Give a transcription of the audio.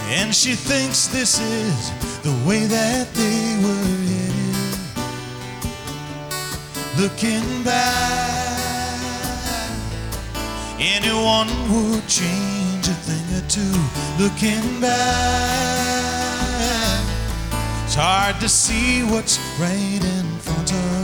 and she thinks this is the way that they were headed. Looking back, anyone would change a thing or two. Looking back, it's hard to see what's right in front of